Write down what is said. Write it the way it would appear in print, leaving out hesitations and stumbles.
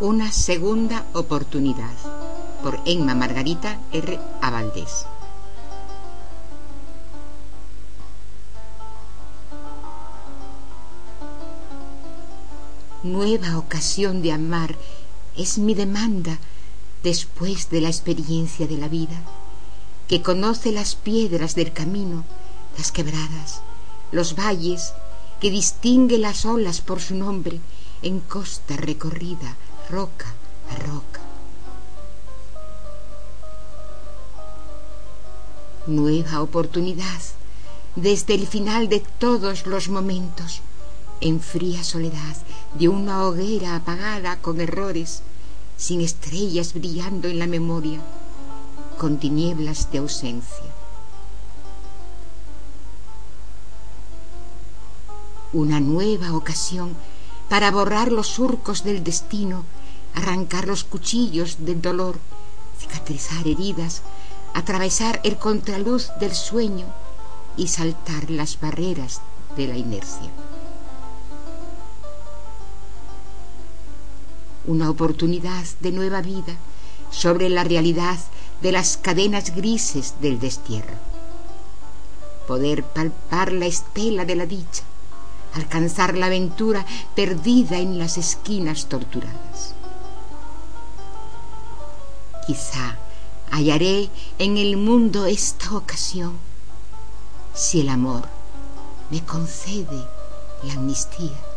Una segunda oportunidad, por Emma Margarita R. Avaldés. Nueva ocasión de amar es mi demanda después de la experiencia de la vida, que conoce las piedras del camino, las quebradas, los valles, que distingue las olas por su nombre en costa recorrida, roca a roca. Nueva oportunidad desde el final de todos los momentos, en fría soledad de una hoguera apagada con errores, sin estrellas brillando en la memoria, con tinieblas de ausencia. Una nueva ocasión para borrar los surcos del destino, arrancar los cuchillos del dolor, cicatrizar heridas, atravesar el contraluz del sueño y saltar las barreras de la inercia. Una oportunidad de nueva vida sobre la realidad de las cadenas grises del destierro. Poder palpar la estela de la dicha, alcanzar la aventura perdida en las esquinas torturadas. Quizá hallaré en el mundo esta ocasión, si el amor me concede la amnistía.